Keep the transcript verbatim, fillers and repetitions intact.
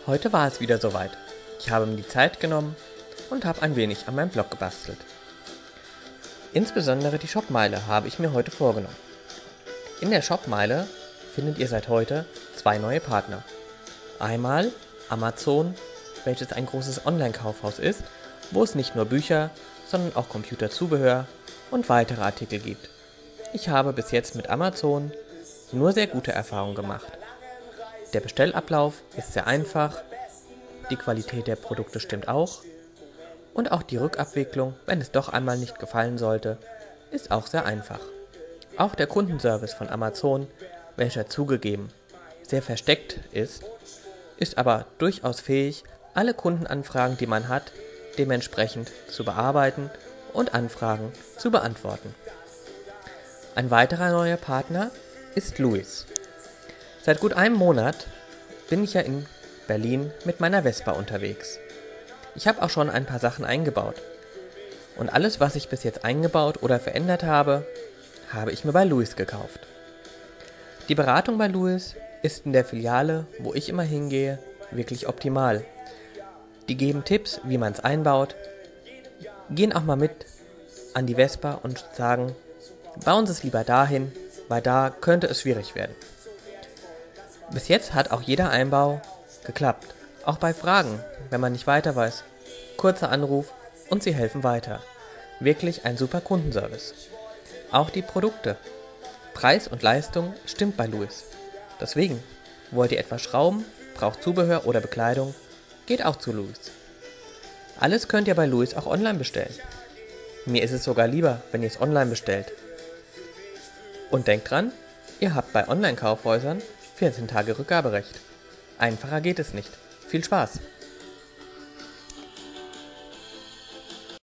Heute war es wieder soweit. Ich habe mir die Zeit genommen und habe ein wenig an meinem Blog gebastelt. Insbesondere die Shopmeile habe ich mir heute vorgenommen. In der Shopmeile findet ihr seit heute zwei neue Partner. Einmal Amazon, welches ein großes Online-Kaufhaus ist, wo es nicht nur Bücher, sondern auch Computerzubehör und weitere Artikel gibt. Ich habe bis jetzt mit Amazon nur sehr gute Erfahrungen gemacht. Der Bestellablauf ist sehr einfach, die Qualität der Produkte stimmt auch und auch die Rückabwicklung, wenn es doch einmal nicht gefallen sollte, ist auch sehr einfach. Auch der Kundenservice von Amazon, welcher zugegeben sehr versteckt ist, ist aber durchaus fähig, alle Kundenanfragen, die man hat, dementsprechend zu bearbeiten und Anfragen zu beantworten. Ein weiterer neuer Partner ist Louis. Seit gut einem Monat bin ich ja in Berlin mit meiner Vespa unterwegs. Ich habe auch schon ein paar Sachen eingebaut. Und alles, was ich bis jetzt eingebaut oder verändert habe, habe ich mir bei Louis gekauft. Die Beratung bei Louis ist in der Filiale, wo ich immer hingehe, wirklich optimal. Die geben Tipps, wie man es einbaut, gehen auch mal mit an die Vespa und sagen, bauen Sie es lieber dahin, weil da könnte es schwierig werden. Bis jetzt hat auch jeder Einbau geklappt. Auch bei Fragen, wenn man nicht weiter weiß. Kurzer Anruf und sie helfen weiter. Wirklich ein super Kundenservice. Auch die Produkte. Preis und Leistung stimmt bei Louis. Deswegen, wollt ihr etwas schrauben, braucht Zubehör oder Bekleidung, geht auch zu Louis. Alles könnt ihr bei Louis auch online bestellen. Mir ist es sogar lieber, wenn ihr es online bestellt. Und denkt dran, ihr habt bei Online-Kaufhäusern vierzehn Tage Rückgaberecht. Einfacher geht es nicht. Viel Spaß!